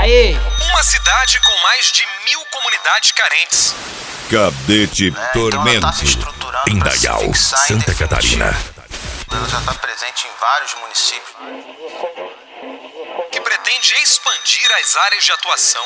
Aê! Uma cidade com mais de 1000 comunidades carentes. Cadete Tormento, então ela tá se estruturando pra se Indaial, fixar em Santa definitivo. Catarina. Ela já está presente em vários municípios. Que pretende expandir as áreas de atuação.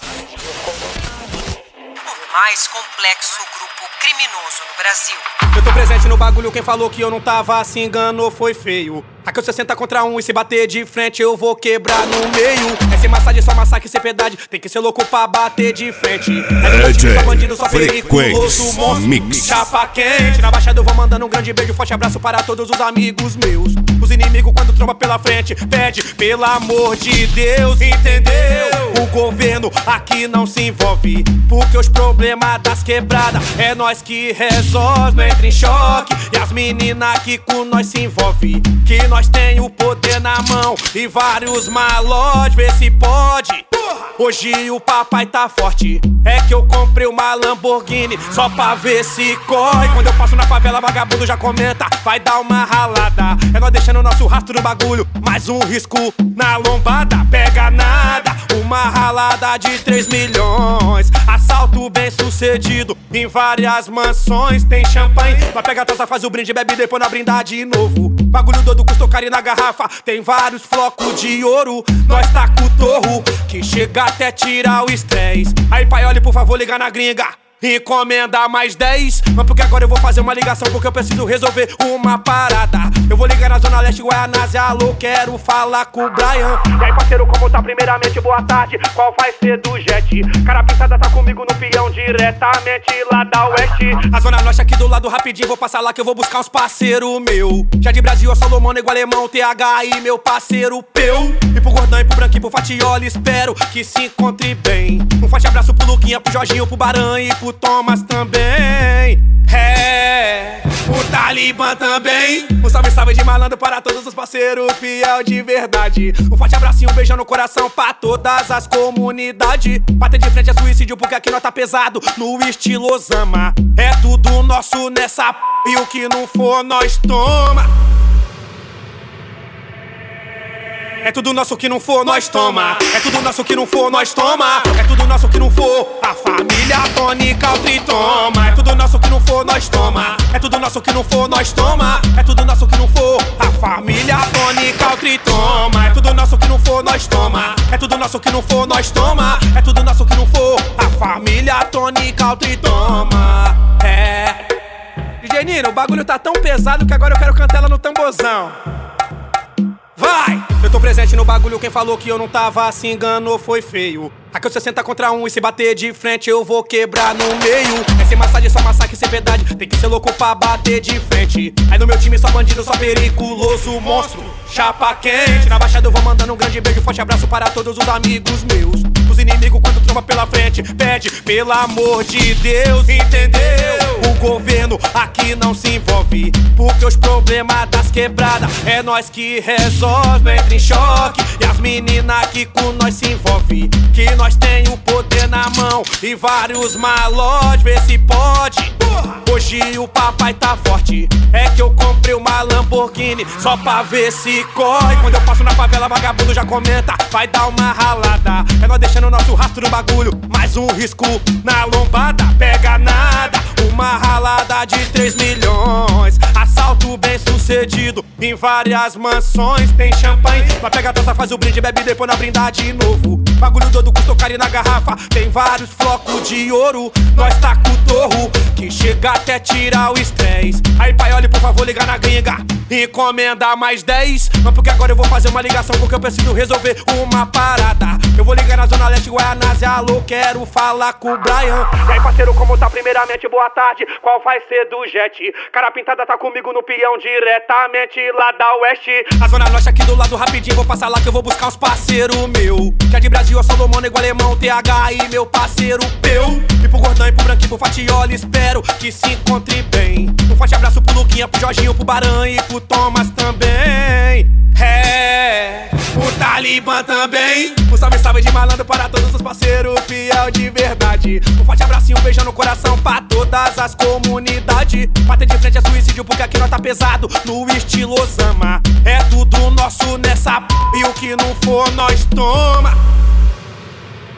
O mais complexo grupo criminoso no Brasil. Eu tô presente no bagulho, quem falou que eu não tava se enganou foi feio. Aqui eu 60 contra 1 e se bater de frente eu vou quebrar no meio. É sem massagem, só massacre, sem piedade. Tem que ser louco pra bater de frente. É DJ só bandido, só perigoso, monstro, Mix. chapa quente. Na baixada eu vou mandando um grande beijo, forte abraço para todos os amigos meus. Os inimigos quando tromba pela frente pede, pelo amor de Deus, entendeu? O governo aqui não se envolve, porque os problemas das quebradas é nós que resolve, não entra em choque. E as meninas que com nós se envolve, que nós tem o poder na mão e vários malotes, vê se pode. Hoje o papai tá forte, é que eu comprei uma Lamborghini só pra ver se corre. Quando eu passo na favela, vagabundo já comenta, vai dar uma ralada. É nós deixando nosso rastro no bagulho, mais um risco na lombada. Pega nada, uma ralada de 3 milhões. Assalto bem sucedido em várias mansões. Tem champanhe, mas pega a taça, faz o brinde, bebe depois na brindar de novo. Bagulho doido, custou caro na garrafa. Tem vários flocos de ouro, nós tá com o torro que chega até tirar o estresse. Aí pai, olhe por favor, liga na gringa, encomenda mais 10. Mas porque agora eu vou fazer uma ligação, porque eu preciso resolver uma parada. Eu vou ligar na Zona Leste, Guaianazes, alô, quero falar com o Brian. E aí parceiro, como tá? Primeiramente, boa tarde, qual vai ser do jet? Cara pintada tá comigo no peão, diretamente lá da Oeste. A Zona Norte aqui do lado, rapidinho, vou passar lá que eu vou buscar uns parceiro meu. Já de Brasil, a Solomano, igual alemão, TH e meu parceiro Peu. E pro Gordão, e pro Branquinho, pro Fatiola, espero que se encontre bem. Um forte abraço pro Luquinha, pro Jorginho, pro Baran e pro Thomas também. É, o Talibã também. Um salve, salve de malandro para todos os parceiros fiel de verdade. Um forte abracinho, um beijão no coração pra todas as comunidades. Bater de frente é suicídio porque aqui nós tá pesado no estilo Osama. É tudo nosso nessa p... e o que não for nós toma. É tudo nosso que não for, nós toma. É tudo nosso que não for, nós toma. É tudo nosso que não for, a família Tony Country toma. É tudo nosso que não for, nós toma. É tudo nosso que não for, nós toma. É tudo nosso que não for, a família Tony Country toma. É tudo nosso que não for, nós toma. É tudo nosso que não for, nós toma. É tudo nosso que não for, a família Tony Country toma. É. DJ Nino, o bagulho tá tão pesado que agora eu quero cantar ela no tambozão. Vai! Eu tô presente no bagulho, quem falou que eu não tava se enganou foi feio. Aqui eu 60 contra 1 e se bater de frente eu vou quebrar no meio. É sem massagem, só massacre, sem piedade. Tem que ser louco pra bater de frente. Aí no meu time só bandido, só perigoso, monstro, chapa quente. Na baixada eu vou mandando um grande beijo, forte abraço para todos os amigos meus. Os inimigos quando tromba pela frente pede, pelo amor de Deus, entendeu? O governo aqui não se envolve, porque os problemas das quebradas é nós que resolve, não entra em choque. E as meninas que com nós se envolve, que nós tem o poder na mão e vários malotes, vê se pode. Hoje o papai tá forte, é que eu comprei uma Lamborghini só pra ver se corre. Quando eu passo na favela, vagabundo já comenta, vai dar uma ralada. É nós deixando nosso rastro no bagulho, mais um risco na lombada. Pega nada, uma ralada de 3 milhões. Assalto bem sucedido em várias mansões. Tem champanhe, mas pega a taça, faz o brinde, bebe depois na brindar de novo. Bagulho doido, custou caro na garrafa. Tem vários flocos de ouro, nós tá com o torro que chega até tirar o estresse. Aí pai, olhe por favor, liga na gringa, encomenda mais 10. Mas porque agora eu vou fazer uma ligação, porque eu preciso resolver uma parada. Eu vou ligar na Zona Leste, Guaianazes, alô, quero falar com o Brian. E aí parceiro, como tá? Primeiramente, boa tarde, qual vai ser do jet? Cara pintada tá comigo no peão, diretamente lá da Oeste. A Zona Norte aqui do lado, rapidinho, vou passar lá que eu vou buscar uns parceiro meu. Já de Brasil, a Solomano, igual alemão, TH e meu parceiro Peu. E pro Gordão, e pro Branquinho, pro Fatiola, espero que se encontre bem. Um forte abraço pro Luquinha, pro Jorginho, pro Baran e pro Thomas também. É, o Talibã também. Um salve, salve de malandro para todos os parceiros fiel de verdade. Um forte abracinho, um beijão no coração pra todas as comunidades. Bater de frente é suicídio porque aqui nós tá pesado no estilo Osama. É tudo nosso nessa p... e o que não for nós toma.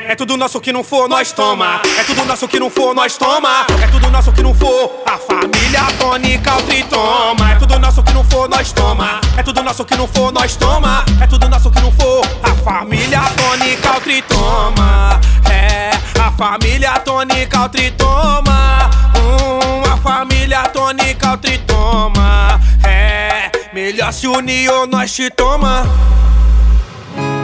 É tudo nosso que não for, nós toma. É tudo nosso que não for, nós toma. É tudo nosso que não for, a família Tony Caltri toma. É tudo nosso que não for, nós toma. É tudo nosso que não for, nós toma. É tudo nosso que não for, a família Tony Caltri toma. É, a família Tony Caltri toma. A família Tony Caltri toma. É, melhor se unir ou nós te toma.